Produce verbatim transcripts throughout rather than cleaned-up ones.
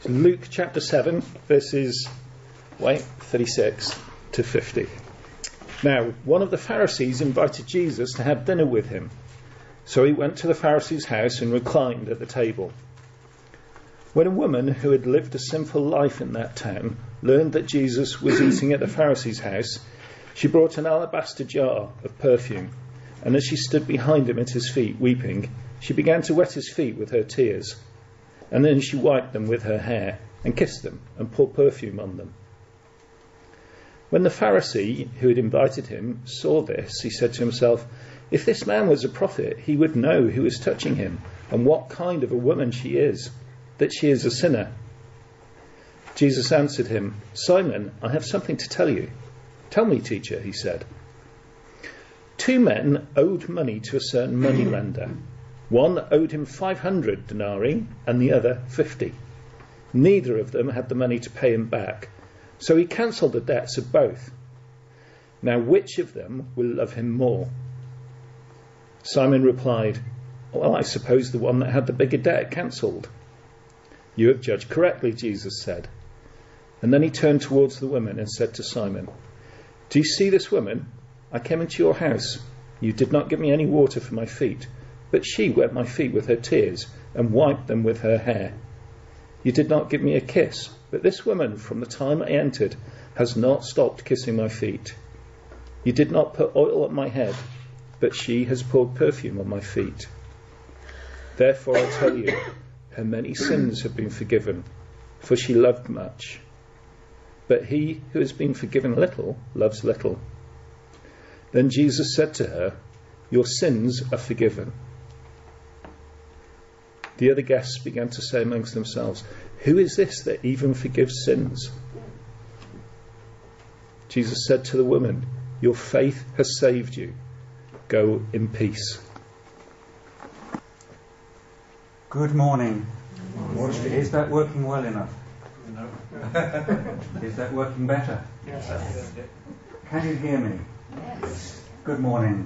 Luke chapter seven, verses wait, thirty-six to fifty. Now, one of the Pharisees invited Jesus to have dinner with him. So he went to the Pharisee's house and reclined at the table. When a woman who had lived a sinful life in that town learned that Jesus was eating at the Pharisee's house, she brought an alabaster jar of perfume, and as she stood behind him at his feet weeping, she began to wet his feet with her tears. And then she wiped them with her hair and kissed them and poured perfume on them. When the Pharisee who had invited him saw this, he said to himself, "If this man was a prophet, he would know who is touching him and what kind of a woman she is, that she is a sinner." Jesus answered him, "Simon, I have something to tell you." "Tell me, teacher," he said. Two men owed money to a certain moneylender. One owed him five hundred denarii and the other fifty. Neither of them had the money to pay him back, so he cancelled the debts of both. Now which of them will love him more? Simon replied, "Well, I suppose the one that had the bigger debt cancelled." "You have judged correctly," Jesus said. And then he turned towards the woman and said to Simon, "Do you see this woman? I came into your house. You did not give me any water for my feet, but she wet my feet with her tears and wiped them with her hair. You did not give me a kiss, but this woman from the time I entered has not stopped kissing my feet. You did not put oil on my head, but she has poured perfume on my feet. Therefore I tell you, her many sins have been forgiven, for she loved much. But he who has been forgiven little loves little." Then Jesus said to her, "Your sins are forgiven." The other guests began to say amongst themselves, "Who is this that even forgives sins?" Jesus said to the woman, "Your faith has saved you. Go in peace." Good morning. Is that working well enough? No. Is that working better? Yes. Can you hear me? Yes. Good morning.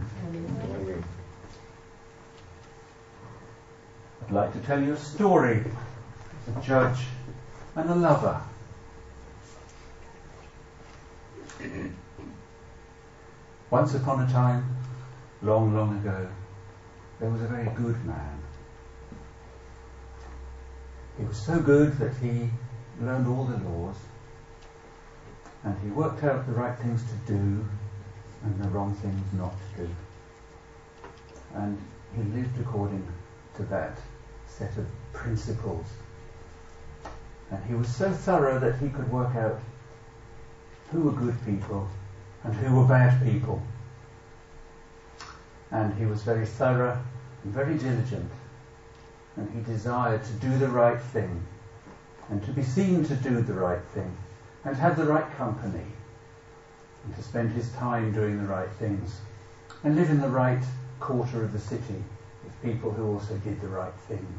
I'd like to tell you a story of a judge and a lover. Once upon a time, long, long ago, there was a very good man. He was so good that he learned all the laws, and he worked out the right things to do and the wrong things not to do. And he lived according to that set of principles. And he was so thorough that he could work out who were good people and who were bad people. And he was very thorough and very diligent. And he desired to do the right thing and to be seen to do the right thing and have the right company and to spend his time doing the right things and live in the right quarter of the city with people who also did the right things.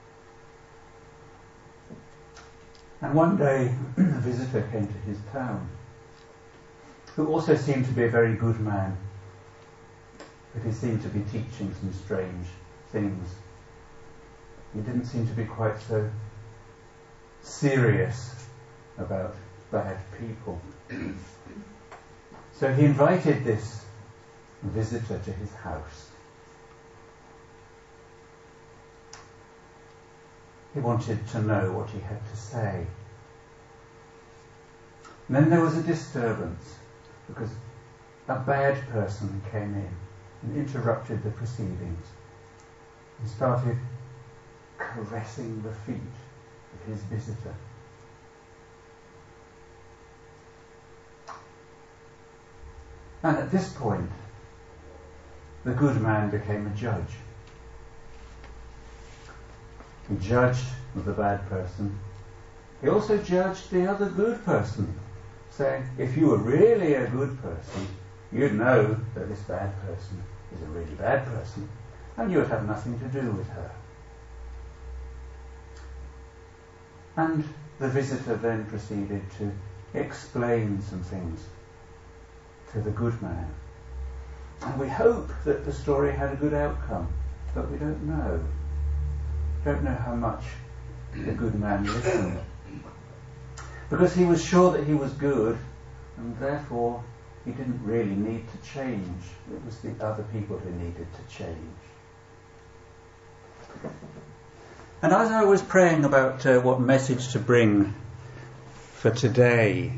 And one day a visitor came to his town who also seemed to be a very good man, but he seemed to be teaching some strange things. He didn't seem to be quite so serious about bad people. So he invited this visitor to his house. He wanted to know what he had to say. And then there was a disturbance because a bad person came in and interrupted the proceedings and started caressing the feet of his visitor. And at this point, the good man became a judge. He judged the bad person. He also judged the other good person, saying, if you were really a good person, you'd know that this bad person is a really bad person, and you would have nothing to do with her. And the visitor then proceeded to explain some things to the good man. And we hope that the story had a good outcome, but we don't know. Don't know how much the good man listened because he was sure that he was good, and therefore he didn't really need to change. It was the other people who needed to change. And as I was praying about uh, what message to bring for today,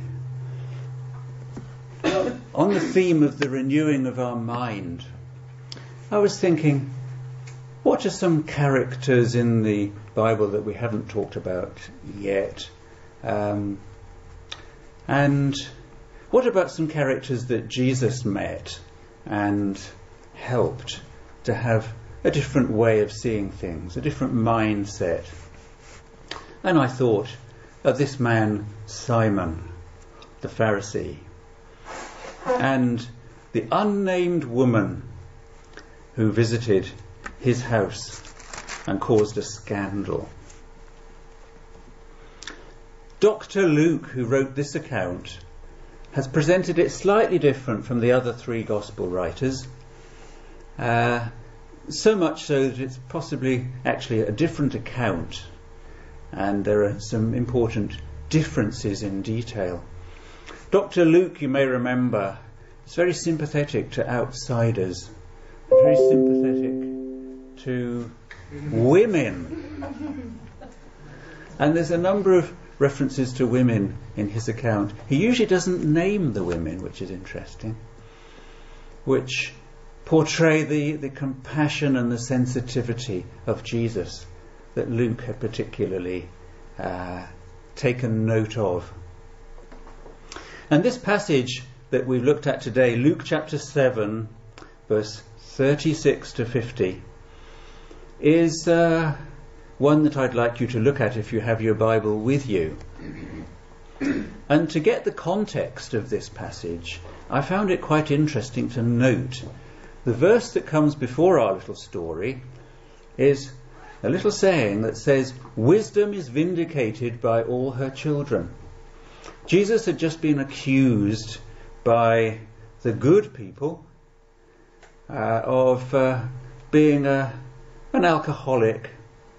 on the theme of the renewing of our mind, I was thinking, what are some characters in the Bible that we haven't talked about yet? Um, and what about some characters that Jesus met and helped to have a different way of seeing things, a different mindset? And I thought of this man, Simon, the Pharisee, and the unnamed woman who visited his house and caused a scandal. Doctor Luke, who wrote this account, has presented it slightly different from the other three gospel writers, uh, so much so that it's possibly actually a different account, and there are some important differences in detail. Doctor Luke, you may remember, is very sympathetic to outsiders, very sympathetic to women. And there's a number of references to women in his account. He usually doesn't name the women, which is interesting, which portray the, the compassion and the sensitivity of Jesus that Luke had particularly uh, taken note of. And this passage that we've looked at today, Luke chapter seven, verse thirty-six to fifty, is uh, one that I'd like you to look at if you have your Bible with you. And to get the context of this passage, I found it quite interesting to note the verse that comes before our little story is a little saying that says, "Wisdom is vindicated by all her children." Jesus had just been accused by the good people uh, of uh, being a, an alcoholic,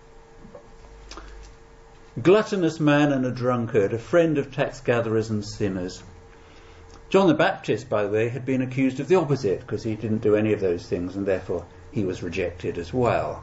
gluttonous man and a drunkard, a friend of tax gatherers and sinners. John the Baptist, by the way, had been accused of the opposite, because he didn't do any of those things, and therefore he was rejected as well.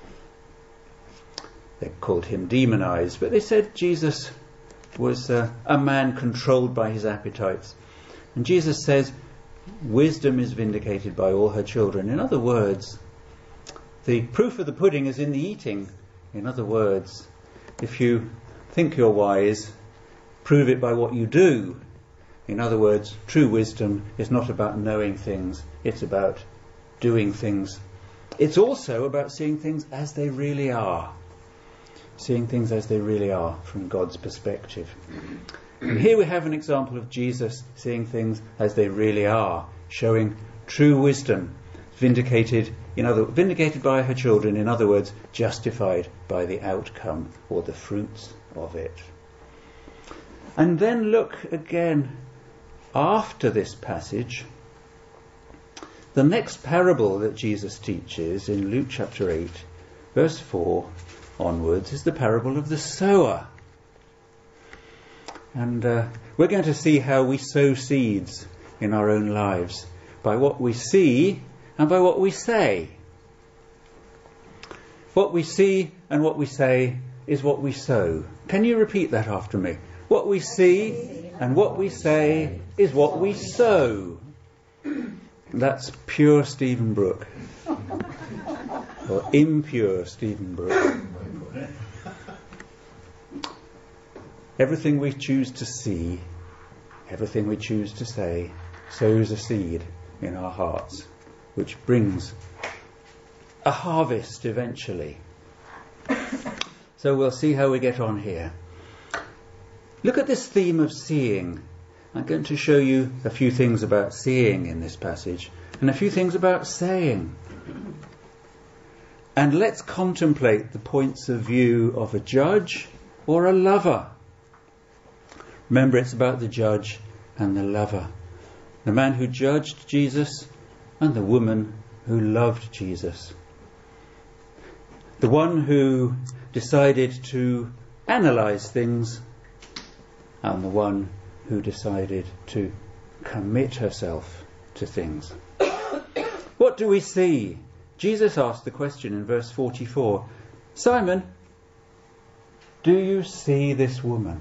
They called him demonized, but they said Jesus was uh, a man controlled by his appetites. And Jesus says, wisdom is vindicated by all her children. In other words, the proof of the pudding is in the eating. In other words, if you think you're wise, prove it by what you do. In other words, true wisdom is not about knowing things, it's about doing things. It's also about seeing things as they really are. Seeing things as they really are from God's perspective. And here we have an example of Jesus seeing things as they really are, showing true wisdom, vindicated in other vindicated by her children, in other words, justified by the outcome or the fruits of it. And then look again after this passage, the next parable that Jesus teaches in Luke chapter eight, verse four onwards, is the parable of the sower. And uh, we're going to see how we sow seeds in our own lives by what we see and by what we say. What we see and what we say is what we sow. Can you repeat that after me? What we see and what we say is what we sow. That's pure Stephen Brooke. Or impure Stephen Brooke. Everything we choose to see, everything we choose to say, sows a seed in our hearts, which brings a harvest eventually. So we'll see how we get on here. Look at this theme of seeing. I'm going to show you a few things about seeing in this passage, and a few things about saying. And let's contemplate the points of view of a judge or a lover. Remember, it's about the judge and the lover. The man who judged Jesus and the woman who loved Jesus. The one who decided to analyse things and the one who decided to commit herself to things. What do we see? Jesus asked the question in verse forty-four. Simon, do you see this woman?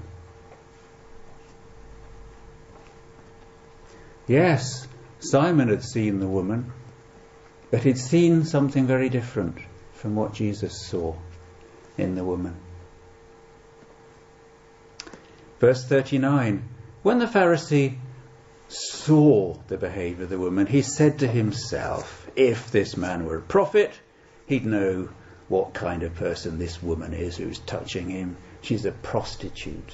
Yes, Simon had seen the woman, but he'd seen something very different from what Jesus saw in the woman. Verse thirty-nine. When the Pharisee saw the behaviour of the woman, he said to himself, if this man were a prophet, he'd know what kind of person this woman is who's touching him. She's a prostitute.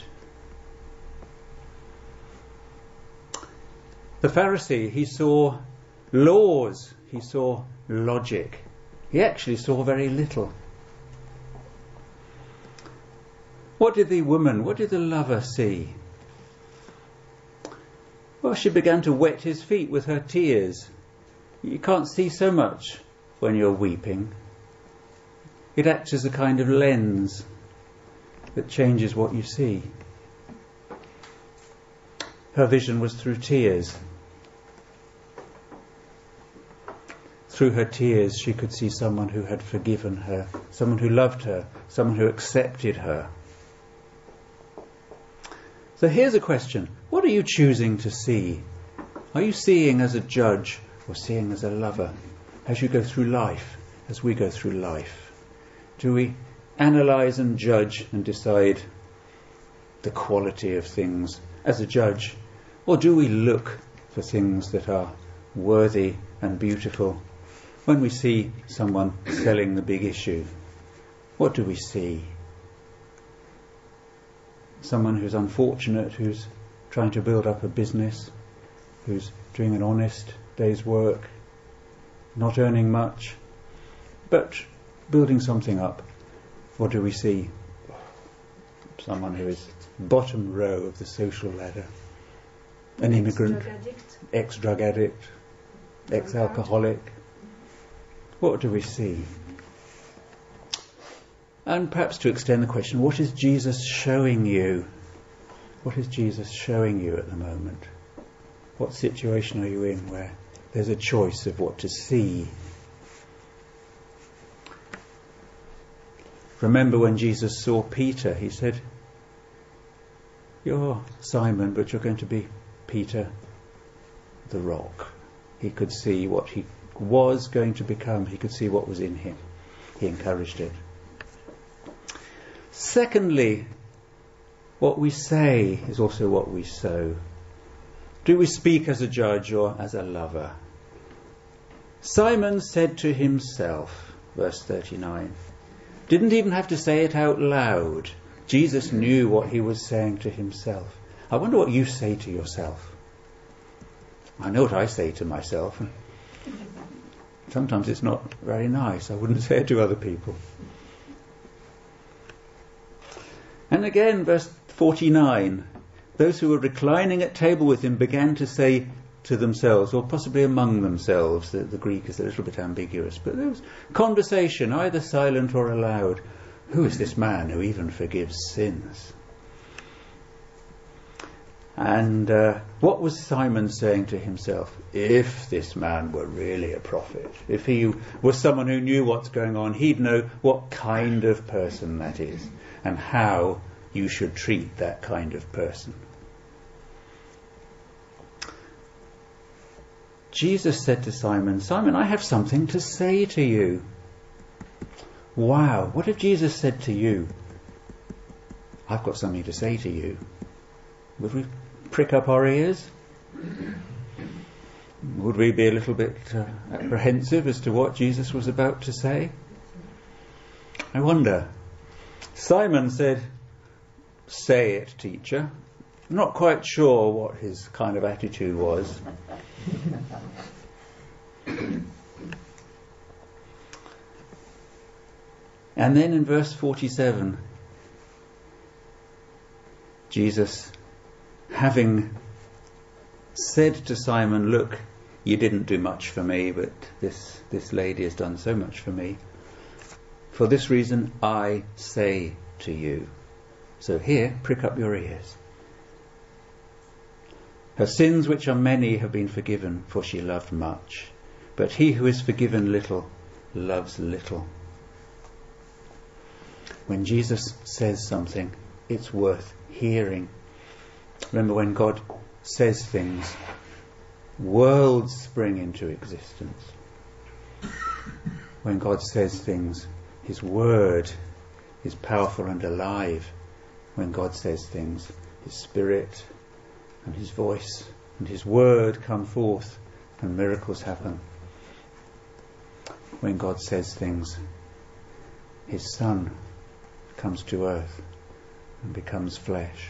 The Pharisee, he saw laws, he saw logic. He actually saw very little. What did the woman, what did the lover see? Well, she began to wet his feet with her tears. You can't see so much when you're weeping. It acts as a kind of lens that changes what you see. Her vision was through tears. Through her tears, she could see someone who had forgiven her, someone who loved her, someone who accepted her. So here's a question. What are you choosing to see? Are you seeing as a judge or seeing as a lover? As you go through life, as we go through life, do we analyse and judge and decide the quality of things as a judge? Or do we look for things that are worthy and beautiful? When we see someone selling the big issue, what do we see? Someone who's unfortunate, who's trying to build up a business, who's doing an honest day's work, not earning much, but building something up. What do we see? Someone who is bottom row of the social ladder. An immigrant, Ex-drug addict. ex-drug addict, ex-alcoholic. What do we see? And perhaps to extend the question, what is Jesus showing you? What is Jesus showing you at the moment? What situation are you in where there's a choice of what to see? Remember when Jesus saw Peter, he said, you're Simon, but you're going to be Peter the rock. He could see what he was going to become. He could see what was in him. He encouraged it. Secondly, what we say is also what we sow. Do we speak as a judge or as a lover? Simon said to himself, verse thirty-nine, didn't even have to say it out loud. Jesus knew what he was saying to himself. I wonder what you say to yourself. I know what I say to myself. Sometimes it's not very nice. I wouldn't say it to other people. And again, verse forty-nine, those who were reclining at table with him began to say to themselves, or possibly among themselves, the, the Greek is a little bit ambiguous, but there was conversation, either silent or aloud. Who is this man who even forgives sins? And uh, what was Simon saying to himself? If this man were really a prophet, if he was someone who knew what's going on, he'd know what kind of person that is and how you should treat that kind of person. Jesus said to Simon, Simon, I have something to say to you. Wow, what if Jesus said to you, I've got something to say to you? Would we prick up our ears? Would we be a little bit uh, apprehensive as to what Jesus was about to say? I wonder. Simon said, say it, teacher. I'm not quite sure what his kind of attitude was. And then in verse forty-seven, Jesus, having said to Simon, look, you didn't do much for me, but this, this lady has done so much for me. For this reason I say to you. So here, prick up your ears. Her sins, which are many, have been forgiven, for she loved much. But he who is forgiven little loves little. When Jesus says something, it's worth hearing. Remember, when God says things, worlds spring into existence. When God says things, his word is powerful and alive. When God says things, his spirit and his voice and his word come forth and miracles happen. When God says things, his Son comes to earth and becomes flesh.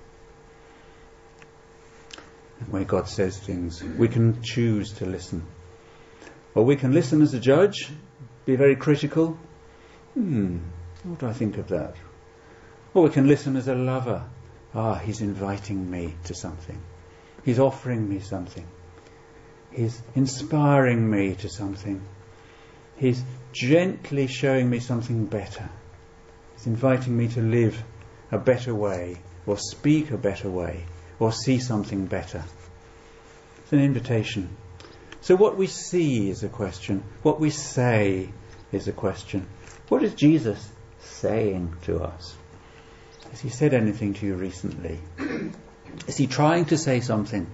And when God says things, we can choose to listen. Or we can listen as a judge, be very critical. Hmm, what do I think of that? Or we can listen as a lover. Ah, he's inviting me to something. He's offering me something. He's inspiring me to something. He's gently showing me something better. He's inviting me to live a better way, or speak a better way, or see something better. It's an invitation. So what we see is a question. What we say is a question. What is Jesus saying to us? Has he said anything to you recently? Is he trying to say something?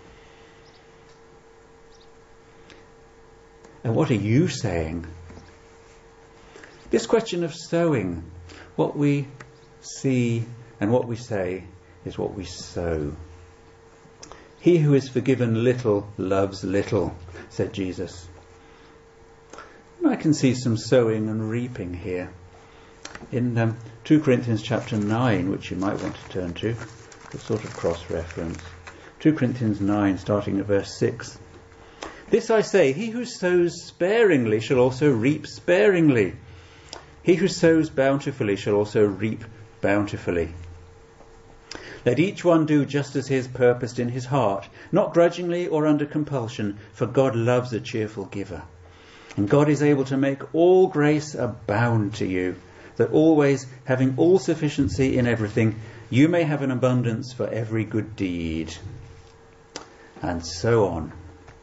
And what are you saying? This question of sowing, what we see and what we say is what we sow. He who is forgiven little loves little, said Jesus. And I can see some sowing and reaping here. In um, two Corinthians chapter nine, which you might want to turn to, a sort of cross-reference. two Corinthians nine, starting at verse six. This I say, he who sows sparingly shall also reap sparingly. He who sows bountifully shall also reap bountifully. Let each one do just as he has purposed in his heart, not grudgingly or under compulsion, for God loves a cheerful giver. And God is able to make all grace abound to you, that always, having all sufficiency in everything, you may have an abundance for every good deed. And so on.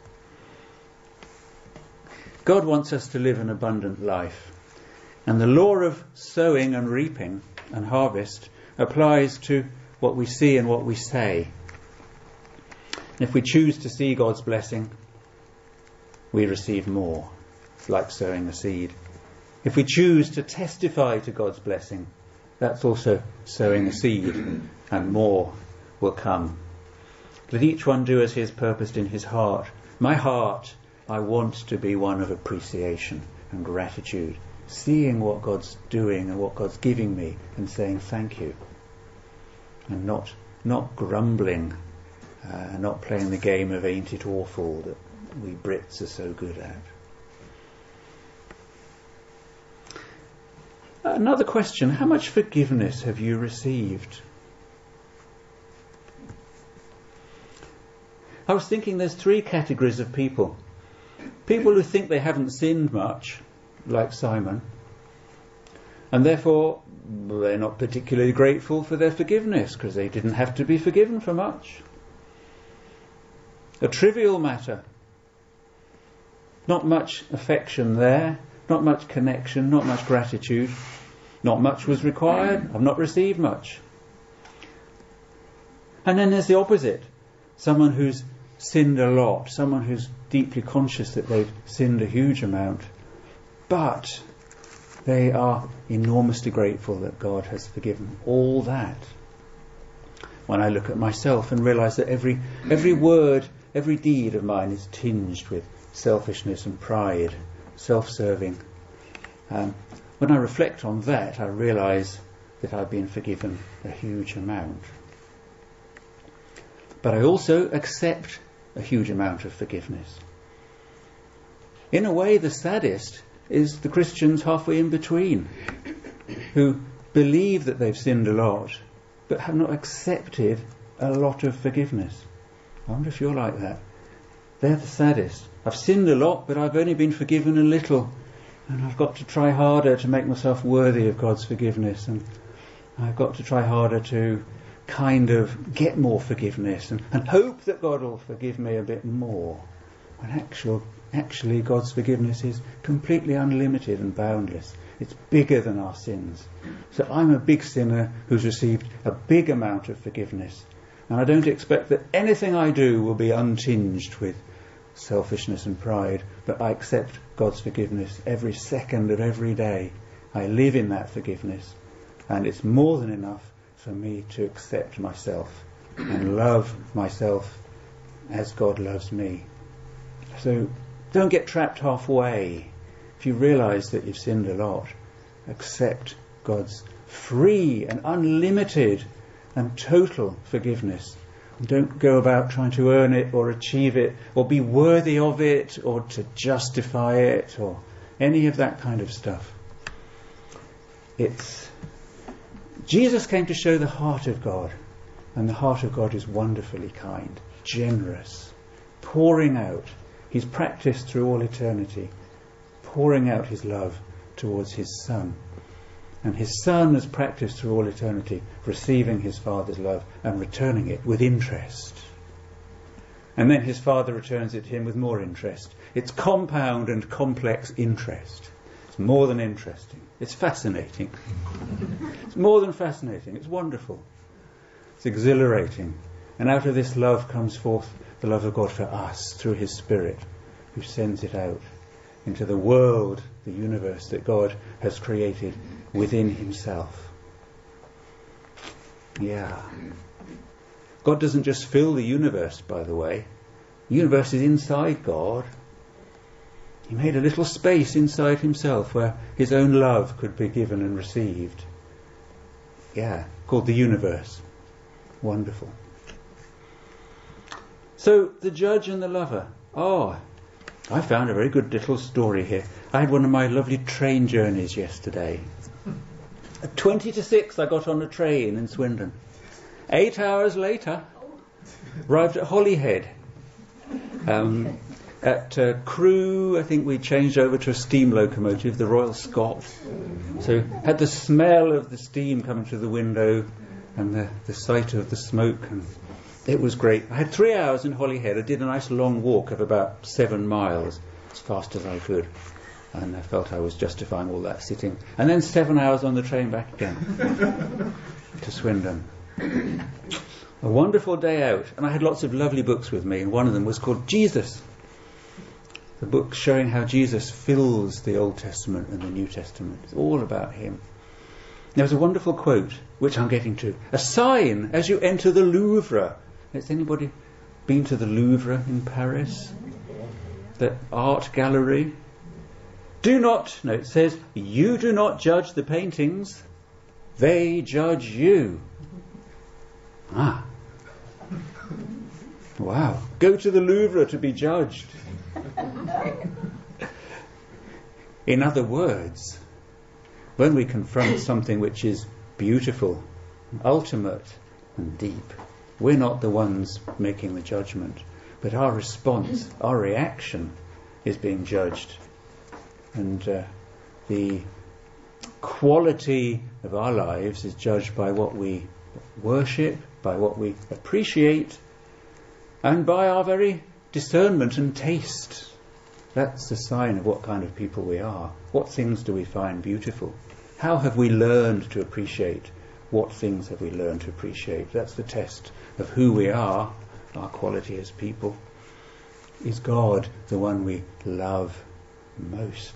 God wants us to live an abundant life. And the law of sowing and reaping and harvest applies to what we see and what we say. And if we choose to see God's blessing, we receive more. It's like sowing a seed. If we choose to testify to God's blessing, that's also sowing a seed, and more will come. Let each one do as he has purposed in his heart. My heart, I want to be one of appreciation and gratitude, seeing what God's doing and what God's giving me and saying thank you. And not not grumbling, uh, not playing the game of ain't it awful that we Brits are so good at. Another question, how much forgiveness have you received? I was thinking there's three categories of people. People who think they haven't sinned much, like Simon, and therefore they're not particularly grateful for their forgiveness because they didn't have to be forgiven for much. A trivial matter. Not much affection there, not much connection, not much gratitude. Not much was required. I've not received much. And then there's the opposite. Someone who's sinned a lot, someone who's deeply conscious that they've sinned a huge amount, but they are enormously grateful that God has forgiven all that. When I look at myself and realise that every every word, every deed of mine is tinged with selfishness and pride, self-serving, um, when I reflect on that, I realise that I've been forgiven a huge amount. But I also accept a huge amount of forgiveness. In a way, the saddest is the Christians halfway in between, who believe that they've sinned a lot, but have not accepted a lot of forgiveness. I wonder if you're like that. They're the saddest. I've sinned a lot, but I've only been forgiven a little, and I've got to try harder to make myself worthy of God's forgiveness, and I've got to try harder to kind of get more forgiveness and, and hope that God will forgive me a bit more. When actual, actually God's forgiveness is completely unlimited and boundless. It's bigger than our sins. So I'm a big sinner who's received a big amount of forgiveness. And I don't expect that anything I do will be untinged with selfishness and pride, but I accept God's forgiveness every second of every day. I live in that forgiveness, and it's more than enough for me to accept myself and love myself as God loves me. So don't get trapped halfway. If you realise that you've sinned a lot, accept God's free and unlimited and total forgiveness. And don't go about trying to earn it or achieve it or be worthy of it or to justify it or any of that kind of stuff. It's Jesus came to show the heart of God, and the heart of God is wonderfully kind, generous, pouring out. He's practiced through all eternity, pouring out his love towards his Son. And his Son has practiced through all eternity, receiving his Father's love and returning it with interest. And then his Father returns it to him with more interest. It's compound and complex interest. It's more than interesting. It's fascinating. It's more than fascinating. It's wonderful. It's exhilarating. And out of this love comes forth the love of God for us through his Spirit, who sends it out into the world, the universe that God has created within himself. Yeah. God doesn't just fill the universe, by the way. The universe is inside God. He made a little space inside himself where his own love could be given and received. Yeah, called the universe. Wonderful. So, the judge and the lover. Oh, I found a very good little story here. I had one of my lovely train journeys yesterday. At twenty to six I got on a train in Swindon. Eight hours later, arrived at Holyhead. Um, at uh, Crewe, I think we changed over to a steam locomotive, the Royal Scot. So had the smell of the steam coming through the window and the, the sight of the smoke, and it was great. I had three hours in Holyhead. I did a nice long walk of about seven miles, as fast as I could. And I felt I was justifying all that sitting. And then seven hours on the train back again to Swindon. A wonderful day out. And I had lots of lovely books with me. And one of them was called Jesus. The book showing how Jesus fills the Old Testament and the New Testament. It's all about him. There was a wonderful quote, which I'm getting to. A sign as you enter the Louvre. Has anybody been to the Louvre in Paris? The art gallery? Do not, no, it says, you do not judge the paintings, they judge you. Ah. Wow. Go to the Louvre to be judged. In other words, when we confront something which is beautiful, ultimate and deep, we're not the ones making the judgment, but our response, our reaction is being judged. And uh, the quality of our lives is judged by what we worship, by what we appreciate, and by our very discernment and taste. That's the sign of what kind of people we are. What things do we find beautiful? How have we learned to appreciate? What things have we learned to appreciate? That's the test of who we are, our quality as people. Is God the one we love most?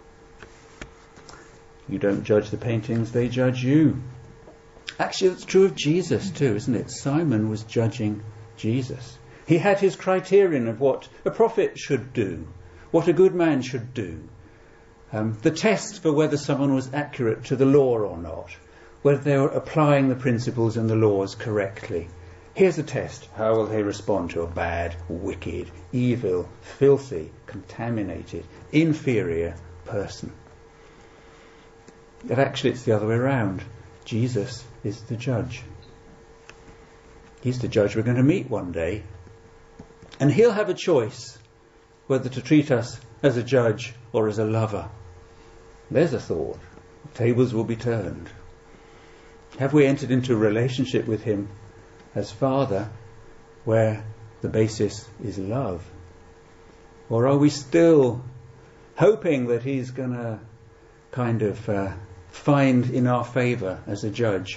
You don't judge the paintings, they judge you. Actually, it's true of Jesus too, isn't it? Simon was judging Jesus. He had his criterion of what a prophet should do, what a good man should do. Um, the test for whether someone was accurate to the law or not, whether they were applying the principles and the laws correctly. Here's a test. How will they respond to a bad, wicked, evil, filthy, contaminated, inferior person? But actually it's the other way around. Jesus is the judge. He's the judge we're going to meet one day. And he'll have a choice whether to treat us as a judge or as a lover. There's a thought. Tables will be turned. Have we entered into a relationship with him as Father where the basis is love? Or are we still hoping that he's going to kind of uh, find in our favour as a judge?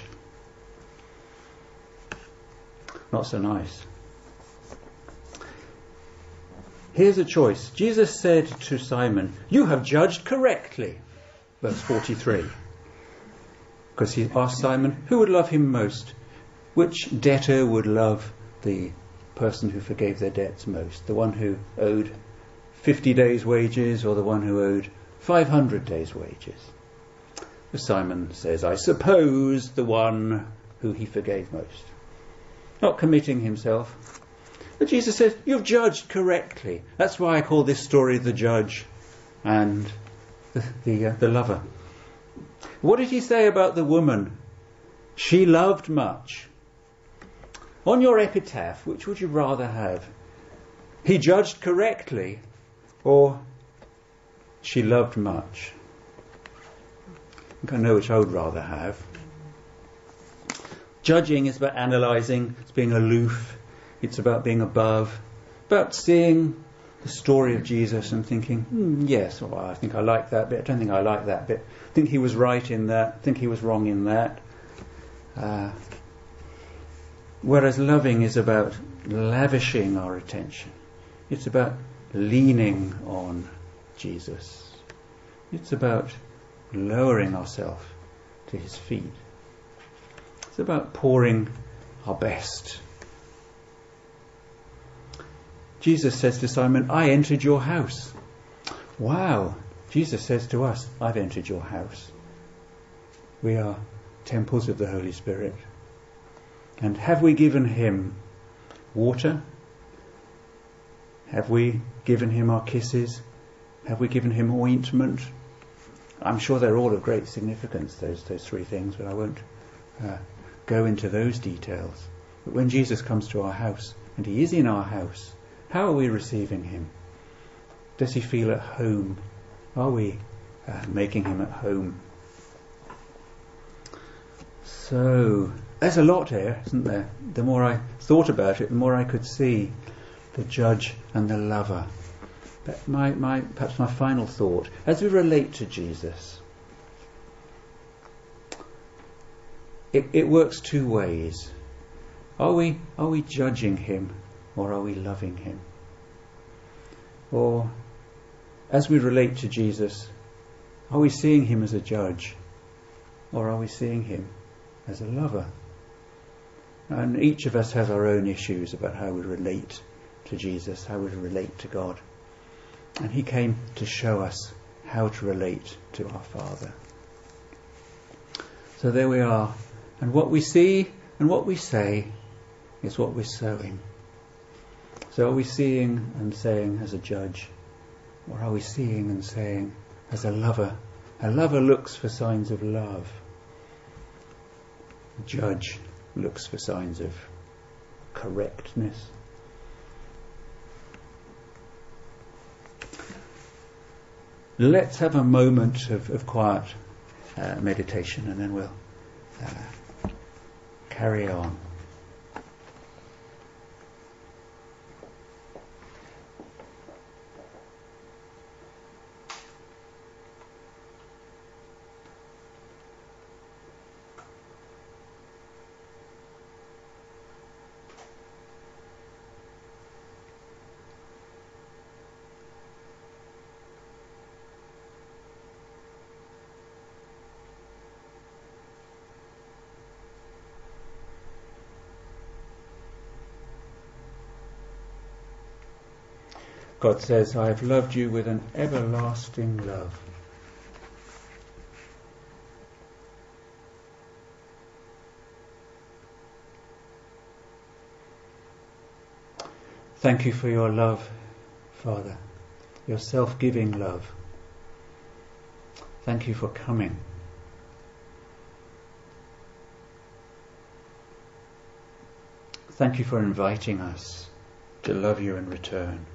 Not so nice. Here's a choice. Jesus said to Simon, "You have judged correctly." Verse forty-three. Because he asked Simon, who would love him most? Which debtor would love the person who forgave their debts most? The one who owed fifty days' wages, or the one who owed five hundred days' wages? Simon says, I suppose the one who he forgave most. Not committing himself. But Jesus says, you've judged correctly. That's why I call this story the judge and the, the, uh, the lover. What did he say about the woman? She loved much. On your epitaph, which would you rather have? He judged correctly, or she loved much? I think I know which I would rather have. Judging is about analysing, it's being aloof, it's about being above, about seeing the story of Jesus and thinking, hmm, yes, well, I think I like that bit, I don't think I like that bit, I think he was right in that, I think he was wrong in that. Uh, whereas loving is about lavishing our attention. It's about leaning on Jesus. It's about lowering ourselves to his feet. It's about pouring our best. Jesus says to Simon, I entered your house. Wow. Jesus says to us, I've entered your house. We are temples of the Holy Spirit. And have we given him water? Have we given him our kisses? Have we given him ointment? I'm sure they're all of great significance, those those three things, but I won't uh, go into those details. But when Jesus comes to our house, and he is in our house, how are we receiving him? Does he feel at home? Are we uh, making him at home? So, there's a lot here, isn't there? The more I thought about it, the more I could see the judge and the lover. But my, my, perhaps my final thought, as we relate to Jesus, it, it works two ways. Are we, are we judging him, or are we loving him? Or, as we relate to Jesus, are we seeing him as a judge, or are we seeing him as a lover? And each of us has our own issues about how we relate to Jesus, how we relate to God. And he came to show us how to relate to our Father. So there we are. And what we see and what we say is what we're sowing. So are we seeing and saying as a judge? Or are we seeing and saying as a lover? A lover looks for signs of love. A judge looks for signs of correctness. Let's have a moment of, of quiet uh, meditation, and then we'll uh, carry on. God says, I have loved you with an everlasting love. Thank you for your love, Father, your self-giving love. Thank you for coming. Thank you for inviting us to love you in return.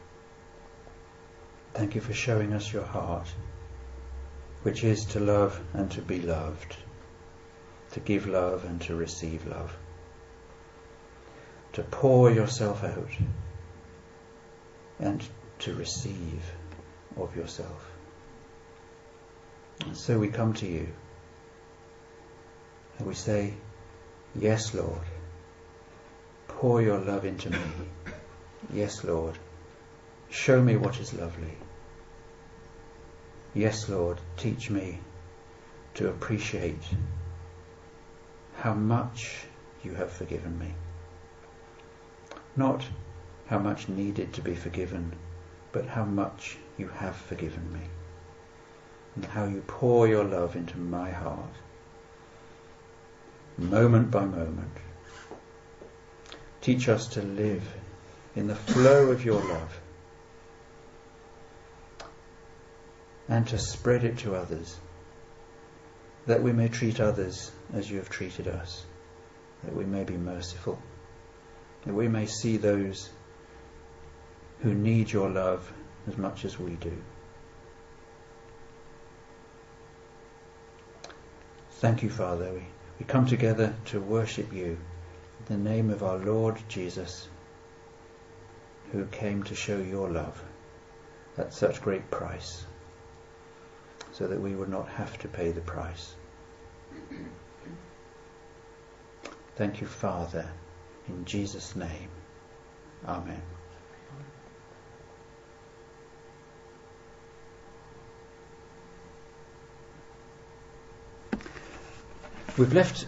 Thank you for showing us your heart, which is to love and to be loved, to give love and to receive love. to pour yourself out and to receive of yourself. And so we come to you and we say, yes, Lord, pour your love into me. Yes, Lord, show me what is lovely. Yes, Lord, teach me to appreciate how much you have forgiven me. Not how much needed to be forgiven, but how much you have forgiven me. And how you pour your love into my heart, moment by moment. Teach us to live in the flow of your love and to spread it to others, that we may treat others as you have treated us, that we may be merciful, that we may see those who need your love as much as we do. Thank you, Father. We, we come together to worship you in the name of our Lord Jesus, who came to show your love at such great price, so that we would not have to pay the price. Thank you, Father, in Jesus' name. Amen. We've left